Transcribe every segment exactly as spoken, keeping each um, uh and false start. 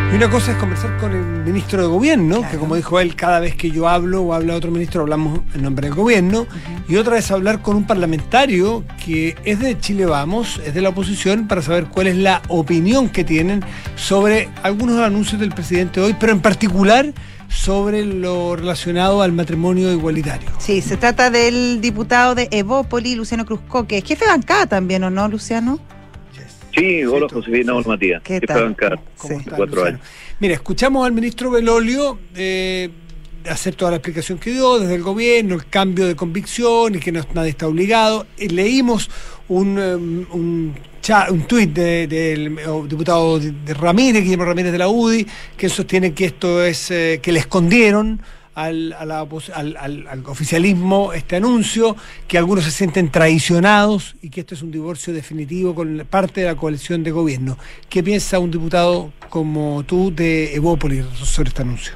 Y una cosa es conversar con el ministro de Gobierno, claro, que como dijo él, cada vez que yo hablo o habla otro ministro, hablamos en nombre del Gobierno. Uh-huh. Y otra es hablar con un parlamentario que es de Chile Vamos, es de la oposición, para saber cuál es la opinión que tienen sobre algunos anuncios del presidente hoy, pero en particular sobre lo relacionado al matrimonio igualitario. Sí, se trata del diputado de Evópoli, Luciano Cruzco, que es jefe de bancada también, ¿o no, Luciano? Sí, hola Josefina, hola Matías. ¿Qué tal? ¿Cómo está, cuatro años. Mira, escuchamos al ministro Belolio eh, hacer toda la explicación que dio desde el gobierno, el cambio de convicción y que no, nadie está obligado. Eh, leímos un, um, un, chat, un tuit del de, de diputado de, de Ramírez, Guillermo Ramírez de la U D I, que sostiene que esto es, eh, que le escondieron Al, a la, al, al, al oficialismo este anuncio, que algunos se sienten traicionados y que esto es un divorcio definitivo con parte de la coalición de gobierno. ¿Qué piensa un diputado como tú de Evópoli sobre este anuncio?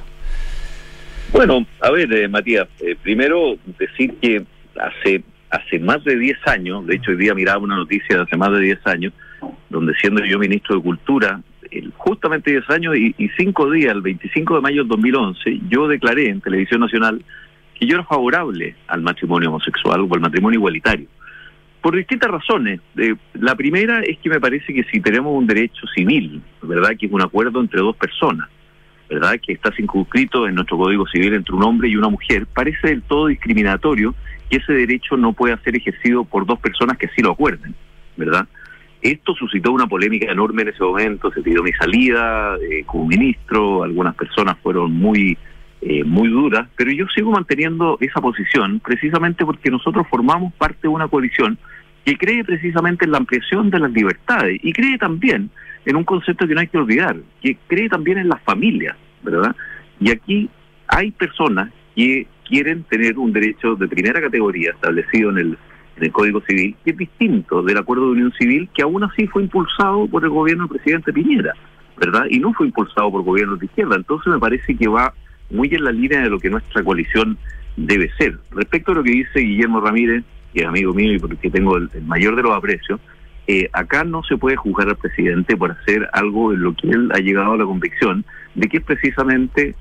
Bueno, a ver, eh, Matías, eh, primero decir que hace hace más de diez años, de hecho hoy día miraba una noticia de hace más de diez años, donde siendo yo ministro de Cultura, justamente diez años y, y cinco días, el veinticinco de mayo del dos mil once, yo declaré en Televisión Nacional que yo era favorable al matrimonio homosexual o al matrimonio igualitario, por distintas razones. Eh, la primera es que me parece que si tenemos un derecho civil, ¿verdad?, que es un acuerdo entre dos personas, ¿verdad?, que está circunscrito en nuestro Código Civil entre un hombre y una mujer, parece del todo discriminatorio que ese derecho no pueda ser ejercido por dos personas que así lo acuerden, ¿verdad? Esto suscitó una polémica enorme en ese momento, se pidió mi salida eh, como ministro, algunas personas fueron muy eh, muy duras, pero yo sigo manteniendo esa posición precisamente porque nosotros formamos parte de una coalición que cree precisamente en la ampliación de las libertades y cree también en un concepto que no hay que olvidar, que cree también en las familias, ¿verdad? Y aquí hay personas que quieren tener un derecho de primera categoría establecido en el del Código Civil, que es distinto del Acuerdo de Unión Civil, que aún así fue impulsado por el gobierno del presidente Piñera, ¿verdad? Y no fue impulsado por gobiernos de izquierda. Entonces me parece que va muy en la línea de lo que nuestra coalición debe ser. Respecto a lo que dice Guillermo Ramírez, que es amigo mío y porque tengo el, el mayor de los aprecios, eh, acá no se puede juzgar al presidente por hacer algo en lo que él ha llegado a la convicción de que es precisamente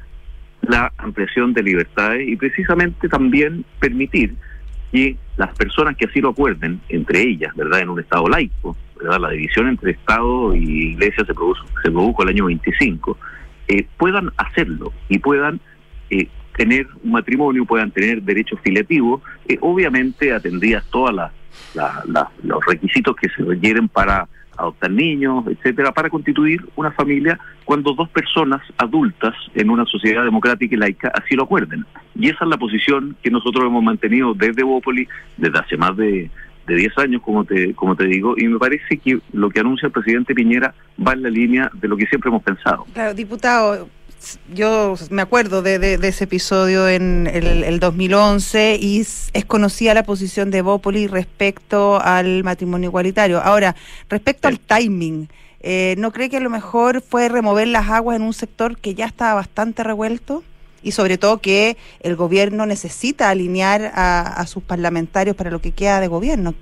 la ampliación de libertades y precisamente también permitir que las personas que así lo acuerden, entre ellas, ¿verdad?, en un Estado laico, ¿verdad?, la división entre Estado y Iglesia se produjo, se produjo el año veinticinco, eh, puedan hacerlo y puedan eh, tener un matrimonio, puedan tener derechos filiativos, eh, obviamente atendidas todas las la, la, los requisitos que se requieren para adoptar niños, etcétera, para constituir una familia cuando dos personas adultas en una sociedad democrática y laica así lo acuerden. Y esa es la posición que nosotros hemos mantenido desde Evópoli desde hace más de, de diez años, como te, como te digo, y me parece que lo que anuncia el presidente Piñera va en la línea de lo que siempre hemos pensado. Claro, diputado, yo me acuerdo de, de, de ese episodio en el, el dos mil once y es conocida la posición de Evópoli respecto al matrimonio igualitario. Ahora, respecto sí. al timing, eh, ¿no cree que a lo mejor fue remover las aguas en un sector que ya estaba bastante revuelto? Y sobre todo que el gobierno necesita alinear a, a sus parlamentarios para lo que queda de gobierno.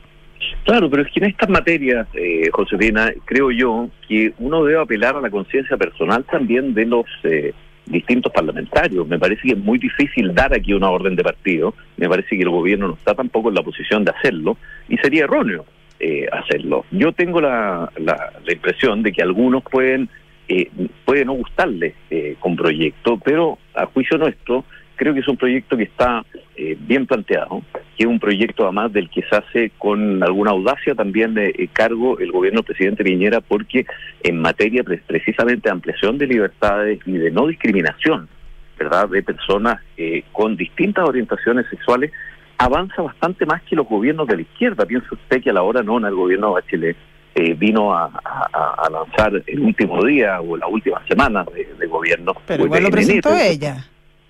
Claro, pero es que en estas materias, eh, Josefina, creo yo que uno debe apelar a la conciencia personal también de los eh, distintos parlamentarios. Me parece que es muy difícil dar aquí una orden de partido, me parece que el gobierno no está tampoco en la posición de hacerlo, y sería erróneo eh, hacerlo. Yo tengo la, la, la impresión de que algunos pueden, eh, puede no gustarles eh, con proyecto, pero a juicio nuestro, creo que es un proyecto que está eh, bien planteado, que es un proyecto además del que se hace con alguna audacia también de eh, cargo el gobierno del presidente Piñera, porque en materia pre- precisamente de ampliación de libertades y de no discriminación, ¿verdad?, de personas eh, con distintas orientaciones sexuales, avanza bastante más que los gobiernos de la izquierda. Piensa usted que a la hora nona el gobierno de Bachelet eh, vino a, a, a lanzar el último día o la última semana de, de gobierno. Pero igual lo presentó ella.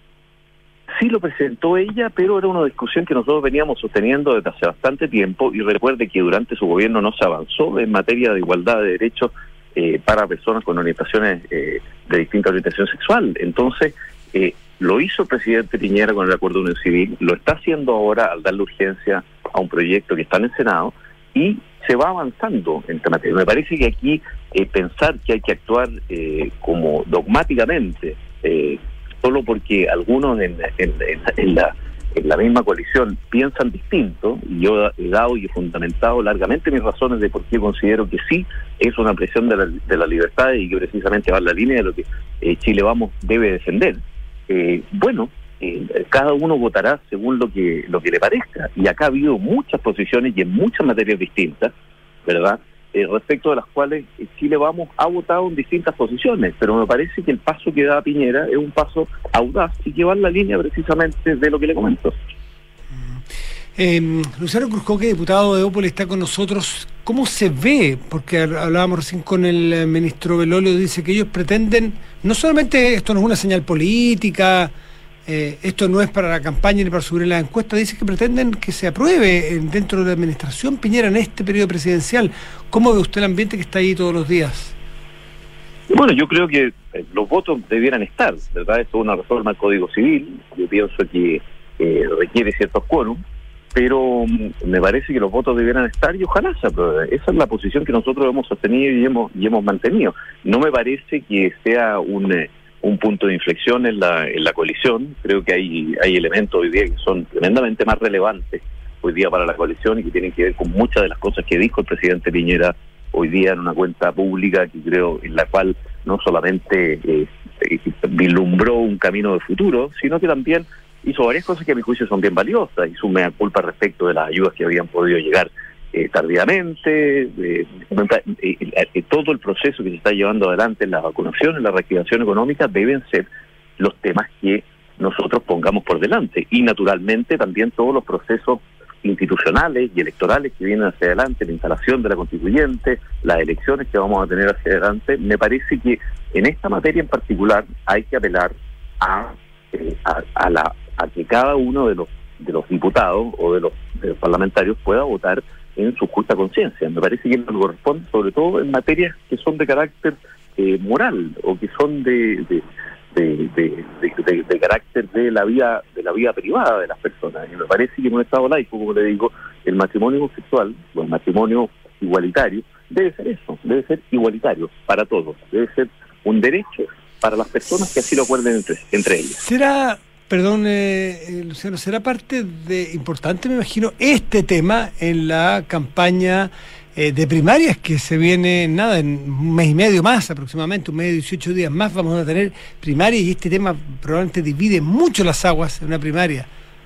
Sí lo presentó ella, pero era una discusión que nosotros veníamos sosteniendo desde hace bastante tiempo, y recuerde que durante su gobierno no se avanzó en materia de igualdad de derechos eh, para personas con orientaciones eh, de distinta orientación sexual. Entonces, eh, lo hizo el presidente Piñera con el Acuerdo de Unión Civil, lo está haciendo ahora al darle urgencia a un proyecto que está en el Senado, y se va avanzando en esta materia. Me parece que aquí eh, pensar que hay que actuar eh, como dogmáticamente, eh, solo porque algunos en, en, en, en, la, en la misma coalición piensan distinto, y yo he dado y he fundamentado largamente mis razones de por qué considero que sí es una presión de la, de la libertad y que precisamente va en la línea de lo que eh, Chile Vamos debe defender. Eh, bueno, eh, cada uno votará según lo que lo que le parezca, y acá ha habido muchas posiciones y en muchas materias distintas, ¿verdad?, eh, respecto de las cuales Chile Vamos ha votado en distintas posiciones, pero me parece que el paso que da Piñera es un paso audaz y que va en la línea precisamente de lo que le comento. Eh, Luciano Cruzcoque, diputado de Evópolis, está con nosotros. ¿Cómo se ve? Porque hablábamos recién con el ministro Belolio, dice que ellos pretenden, no solamente esto no es una señal política, eh, esto no es para la campaña ni para subir en las encuestas, dice que pretenden que se apruebe dentro de la administración Piñera en este periodo presidencial. ¿Cómo ve usted el ambiente que está ahí todos los días? Bueno, yo creo que eh, los votos debieran estar, ¿verdad? Esto es una reforma al Código Civil, yo pienso que eh, requiere ciertos quórum, pero me parece que los votos debieran estar y ojalá se apruebe. Esa es la posición que nosotros hemos sostenido y hemos y hemos mantenido. No me parece que sea un eh, un punto de inflexión en la en la coalición. Creo que hay hay elementos hoy día que son tremendamente más relevantes hoy día para la coalición y que tienen que ver con muchas de las cosas que dijo el presidente Piñera hoy día en una cuenta pública, que creo en la cual no solamente eh, vislumbró un camino de futuro, sino que también hizo varias cosas que a mi juicio son bien valiosas. Hizo una culpa respecto de las ayudas que habían podido llegar eh, tardíamente, eh, eh, eh, todo el proceso que se está llevando adelante en la vacunación, en la reactivación económica, deben ser los temas que nosotros pongamos por delante, y naturalmente también todos los procesos institucionales y electorales que vienen hacia adelante, la instalación de la constituyente, las elecciones que vamos a tener hacia adelante. Me parece que en esta materia en particular hay que apelar a, eh, a, a la a que cada uno de los de los diputados o de los, de los parlamentarios pueda votar en su justa conciencia. Me parece que eso corresponde sobre todo en materias que son de carácter eh, moral o que son de de, de, de, de, de, de carácter de la vida de la vida privada de las personas. Y me parece que en un Estado laico, como le digo, el matrimonio homosexual o el matrimonio igualitario debe ser eso, debe ser igualitario para todos, debe ser un derecho para las personas que así lo acuerden entre, entre ellas. ¿Será... Perdón, eh, Luciano, ¿será parte de importante, me imagino, este tema en la campaña eh, de primarias que se viene, nada, en un mes y medio más aproximadamente, un mes y dieciocho días más vamos a tener primarias, y este tema probablemente divide mucho las aguas en una primaria?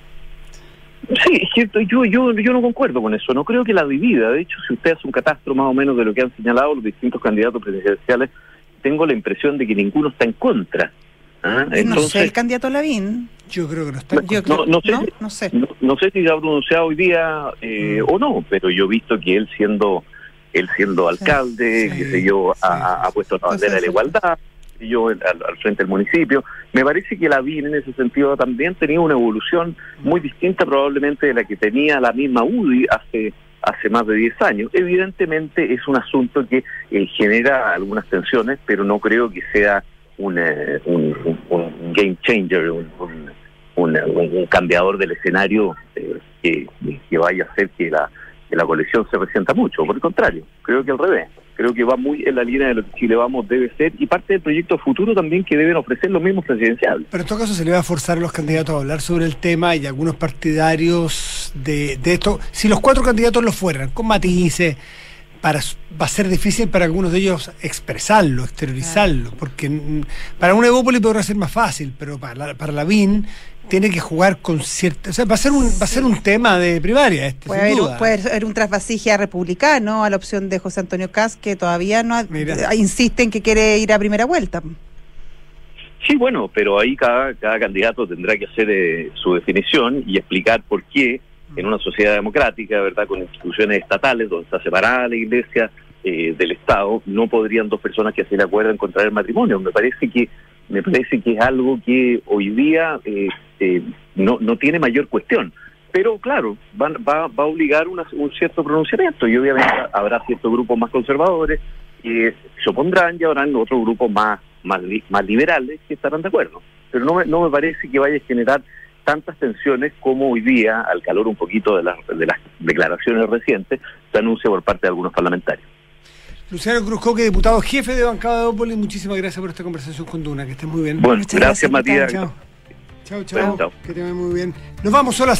Sí, es cierto, yo, yo, yo no concuerdo con eso, no creo que la divida. De hecho, si usted hace un catastro más o menos de lo que han señalado los distintos candidatos presidenciales, tengo la impresión de que ninguno está en contra. Ah, entonces, no sé, el candidato Lavín. Yo creo que no está. Yo creo, no, no, sé, ¿no? No sé. No, no sé si se ha pronunciado hoy día eh, mm. o no, pero yo he visto que él siendo él siendo alcalde, sí, qué sé yo, sí, ha, ha puesto la bandera de la igualdad, y yo al, al frente del municipio. Me parece que Lavín en ese sentido también tenía una evolución muy distinta probablemente de la que tenía la misma U D I hace hace más de diez años. Evidentemente es un asunto que eh, genera algunas tensiones, pero no creo que sea Un, un, un, un game changer, un, un, un, un cambiador del escenario eh, que, que vaya a hacer que la, que la coalición se resienta mucho. Por el contrario, creo que al revés. Creo que va muy en la línea de lo que Chile Vamos debe ser, y parte del proyecto futuro también que deben ofrecer los mismos presidenciales. Pero en todo caso se le va a forzar a los candidatos a hablar sobre el tema, y algunos partidarios de, de esto, si los cuatro candidatos lo fueran, con matices, Para, va a ser difícil para algunos de ellos expresarlo, exteriorizarlo, porque para una Evópolis podrá ser más fácil, pero para la, para Lavín tiene que jugar con cierta... O sea, va a ser un, va a ser un tema de primaria este, puede, sin haber, duda. puede haber un trasvasigia republicano a la opción de José Antonio Kast, que todavía no ha, insiste en que quiere ir a primera vuelta. Sí, bueno, pero ahí cada, cada candidato tendrá que hacer eh, su definición y explicar por qué en una sociedad democrática, ¿verdad?, con instituciones estatales donde está separada la iglesia eh, del Estado, no podrían dos personas que se le acuerdan contraer matrimonio. Me parece que me parece que es algo que hoy día eh, eh, no no tiene mayor cuestión. Pero claro, va, va, va a obligar una, un cierto pronunciamiento, y obviamente habrá ciertos grupos más conservadores que se opondrán, y habrán otros grupos más, más, más liberales que estarán de acuerdo. Pero no me, no me parece que vaya a generar tantas tensiones como hoy día, al calor un poquito de las, de las declaraciones recientes, se anuncia por parte de algunos parlamentarios. Luciano Cruz Coque, diputado jefe de bancada de Bópoli, muchísimas gracias por esta conversación con Duna, que estés muy bien. Bueno, gracias, gracias Matías. Chao, chao, chao, que te vaya muy bien. Nos vamos, solas